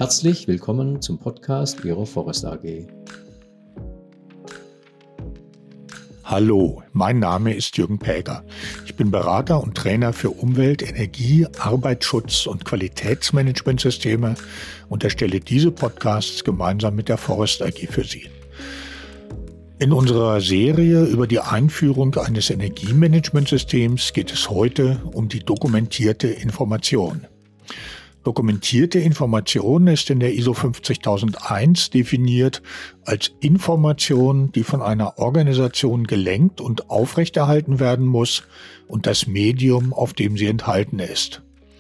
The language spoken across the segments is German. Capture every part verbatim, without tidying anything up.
Herzlich willkommen zum Podcast Ihrer Forest A G. Hallo, mein Name ist Jürgen Päger. Ich bin Berater und Trainer für Umwelt-, Energie-, Arbeitsschutz und Qualitätsmanagementsysteme und erstelle diese Podcasts gemeinsam mit der Forest A G für Sie. In unserer Serie über die Einführung eines Energiemanagementsystems geht es heute um die dokumentierte Information. Dokumentierte Information ist in der I S O fünfzigtausendeins definiert als Information, die von einer Organisation gelenkt und aufrechterhalten werden muss und das Medium, auf dem sie enthalten ist.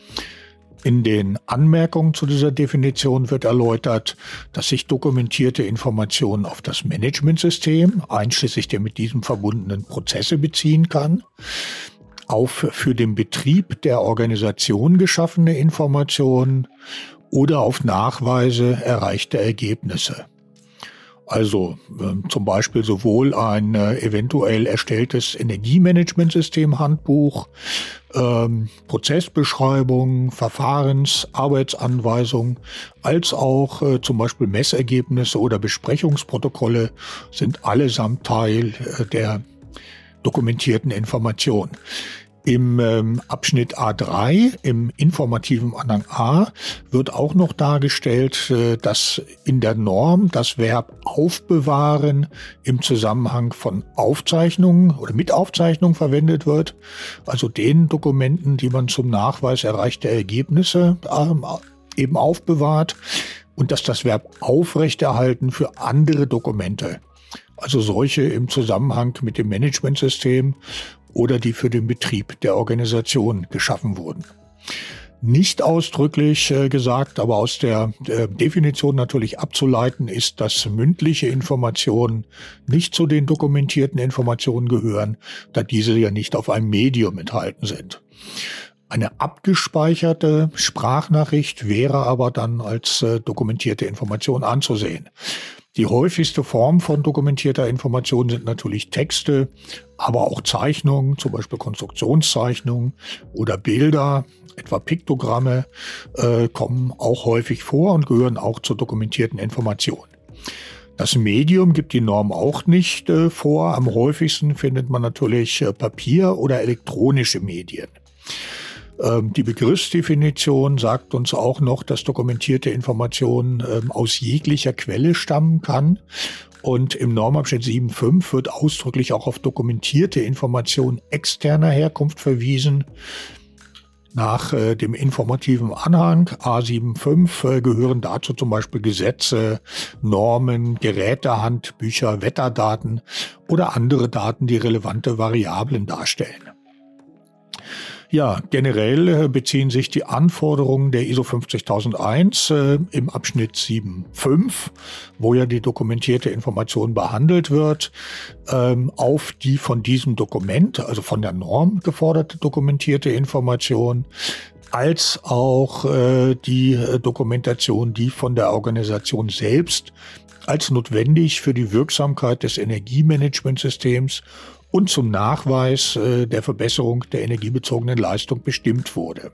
In den Anmerkungen zu dieser Definition wird erläutert, dass sich dokumentierte Information auf das Managementsystem, einschließlich der mit diesem verbundenen Prozesse, beziehen kann, auf für den Betrieb der Organisation geschaffene Informationen oder auf Nachweise erreichter Ergebnisse. Also äh, zum Beispiel sowohl ein äh, eventuell erstelltes Energiemanagementsystem-Handbuch, ähm, Prozessbeschreibung, Verfahrens-, Arbeitsanweisung, als auch äh, zum Beispiel Messergebnisse oder Besprechungsprotokolle sind allesamt Teil äh, der dokumentierten Information. Im ähm, Abschnitt A drei, im informativen Anhang A, wird auch noch dargestellt, äh, dass in der Norm das Verb aufbewahren im Zusammenhang von Aufzeichnungen oder mit Aufzeichnungen verwendet wird, also den Dokumenten, die man zum Nachweis erreichter Ergebnisse ähm, eben aufbewahrt, und dass das Verb aufrechterhalten für andere Dokumente, also solche im Zusammenhang mit dem Managementsystem oder die für den Betrieb der Organisation geschaffen wurden. Nicht ausdrücklich äh, gesagt, aber aus der äh, Definition natürlich abzuleiten ist, dass mündliche Informationen nicht zu den dokumentierten Informationen gehören, da diese ja nicht auf einem Medium enthalten sind. Eine abgespeicherte Sprachnachricht wäre aber dann als äh, dokumentierte Information anzusehen. Die häufigste Form von dokumentierter Information sind natürlich Texte, aber auch Zeichnungen, zum Beispiel Konstruktionszeichnungen oder Bilder, etwa Piktogramme, äh, kommen auch häufig vor und gehören auch zur dokumentierten Information. Das Medium gibt die Norm auch nicht äh, vor. Am häufigsten findet man natürlich äh, Papier- oder elektronische Medien. Die Begriffsdefinition sagt uns auch noch, dass dokumentierte Information ähm, aus jeglicher Quelle stammen kann. Und im Normabschnitt sieben Punkt fünf wird ausdrücklich auch auf dokumentierte Information externer Herkunft verwiesen. Nach äh, dem informativen Anhang A sieben Punkt fünf äh, gehören dazu zum Beispiel Gesetze, Normen, Gerätehandbücher, Wetterdaten oder andere Daten, die relevante Variablen darstellen. Ja, generell beziehen sich die Anforderungen der I S O fünfzigtausendeins äh, im Abschnitt sieben Punkt fünf, wo ja die dokumentierte Information behandelt wird, ähm, auf die von diesem Dokument, also von der Norm geforderte dokumentierte Information, als auch äh, die äh, Dokumentation, die von der Organisation selbst als notwendig für die Wirksamkeit des Energiemanagementsystems und zum Nachweis äh, der Verbesserung der energiebezogenen Leistung bestimmt wurde.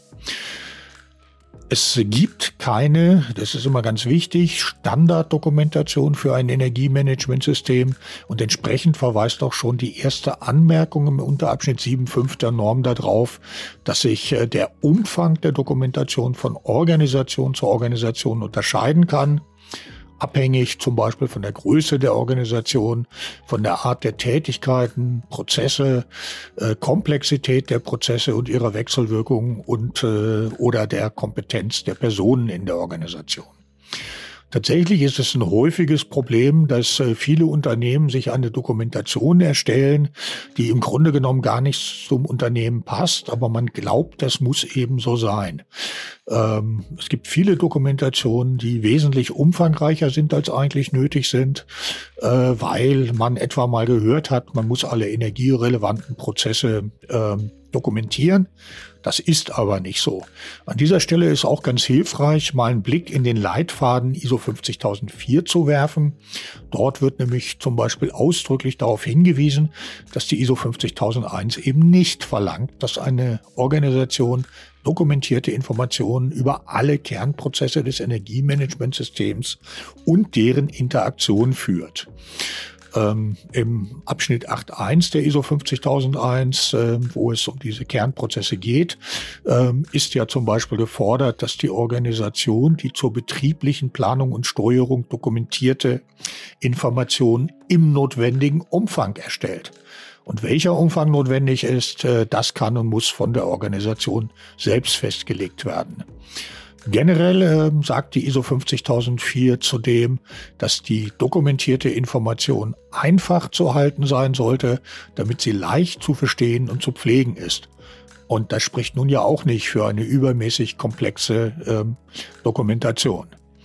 Es gibt keine, das ist immer ganz wichtig, Standarddokumentation für ein Energiemanagementsystem, und entsprechend verweist auch schon die erste Anmerkung im Unterabschnitt sieben Punkt fünf der Norm darauf, dass sich äh, der Umfang der Dokumentation von Organisation zu Organisation unterscheiden kann, abhängig zum Beispiel von der Größe der Organisation, von der Art der Tätigkeiten, Prozesse, äh, Komplexität der Prozesse und ihrer Wechselwirkung und äh, oder der Kompetenz der Personen in der Organisation. Tatsächlich ist es ein häufiges Problem, dass äh, viele Unternehmen sich eine Dokumentation erstellen, die im Grunde genommen gar nicht zum Unternehmen passt, aber man glaubt, das muss eben so sein. Ähm, es gibt viele Dokumentationen, die wesentlich umfangreicher sind, als eigentlich nötig sind, äh, weil man etwa mal gehört hat, man muss alle energierelevanten Prozesse äh, dokumentieren. Das ist aber nicht so. An dieser Stelle ist auch ganz hilfreich, mal einen Blick in den Leitfaden I S O fünfzigtausendvier zu werfen. Dort wird nämlich zum Beispiel ausdrücklich darauf hingewiesen, dass die I S O fünfzigtausendeins eben nicht verlangt, dass eine Organisation dokumentierte Informationen über alle Kernprozesse des Energiemanagementsystems und deren Interaktion führt. Ähm, Im Abschnitt acht Punkt eins der I S O fünfzigtausendeins, äh, wo es um diese Kernprozesse geht, ähm, ist ja zum Beispiel gefordert, dass die Organisation die zur betrieblichen Planung und Steuerung dokumentierte Informationen im notwendigen Umfang erstellt. Und welcher Umfang notwendig ist, äh, das kann und muss von der Organisation selbst festgelegt werden. Generell äh, sagt die I S O fünfzigtausendvier zudem, dass die dokumentierte Information einfach zu halten sein sollte, damit sie leicht zu verstehen und zu pflegen ist. Und das spricht nun ja auch nicht für eine übermäßig komplexe äh, Dokumentation.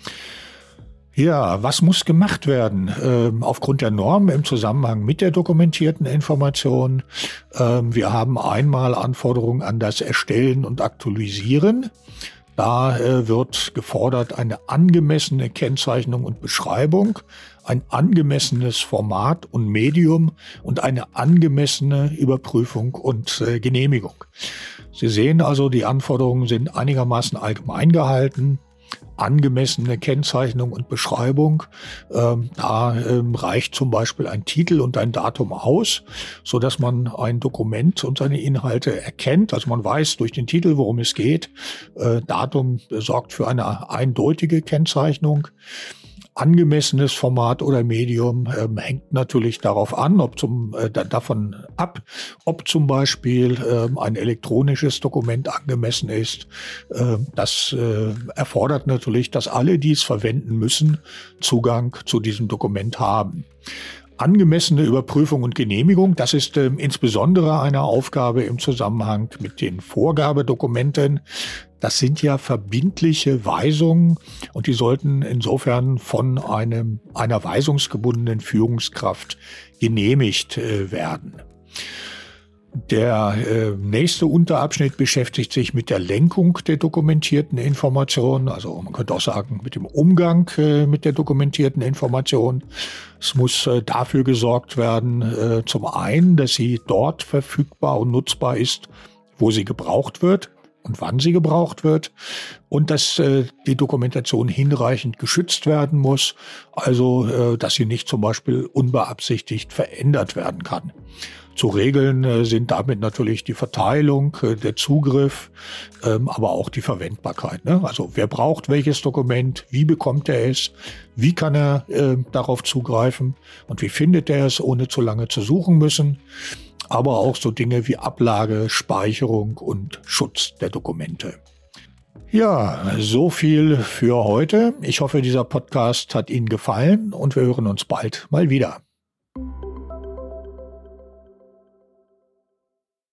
Ja, was muss gemacht werden? Ähm, aufgrund der Normen im Zusammenhang mit der dokumentierten Information. Ähm, wir haben einmal Anforderungen an das Erstellen und Aktualisieren. Da äh, wird gefordert eine angemessene Kennzeichnung und Beschreibung, ein angemessenes Format und Medium und eine angemessene Überprüfung und äh, Genehmigung. Sie sehen also, die Anforderungen sind einigermaßen allgemein gehalten. Angemessene Kennzeichnung und Beschreibung. Ähm, da ähm, reicht zum Beispiel ein Titel und ein Datum aus, so dass man ein Dokument und seine Inhalte erkennt. Also man weiß durch den Titel, worum es geht. Äh, Datum sorgt für eine eindeutige Kennzeichnung. Angemessenes Format oder Medium ähm, hängt natürlich darauf an, ob zum, äh, davon ab, ob zum Beispiel ähm, ein elektronisches Dokument angemessen ist. Ähm, das äh, erfordert natürlich, dass alle, die es verwenden müssen, Zugang zu diesem Dokument haben. Angemessene Überprüfung und Genehmigung, das ist äh, insbesondere eine Aufgabe im Zusammenhang mit den Vorgabedokumenten. Das sind ja verbindliche Weisungen und die sollten insofern von einem, einer weisungsgebundenen Führungskraft genehmigt äh, werden. Der äh, nächste Unterabschnitt beschäftigt sich mit der Lenkung der dokumentierten Information, also man könnte auch sagen mit dem Umgang äh, mit der dokumentierten Information. Es muss äh, dafür gesorgt werden, äh, zum einen, dass sie dort verfügbar und nutzbar ist, wo sie gebraucht wird und wann sie gebraucht wird und dass äh, die Dokumentation hinreichend geschützt werden muss, also äh, dass sie nicht zum Beispiel unbeabsichtigt verändert werden kann. Zu regeln äh, sind damit natürlich die Verteilung, äh, der Zugriff, ähm, aber auch die Verwendbarkeit. Ne? Also wer braucht welches Dokument, wie bekommt er es, wie kann er äh, darauf zugreifen und wie findet er es, ohne zu lange zu suchen müssen. Aber auch so Dinge wie Ablage, Speicherung und Schutz der Dokumente. Ja, so viel für heute. Ich hoffe, dieser Podcast hat Ihnen gefallen und wir hören uns bald mal wieder.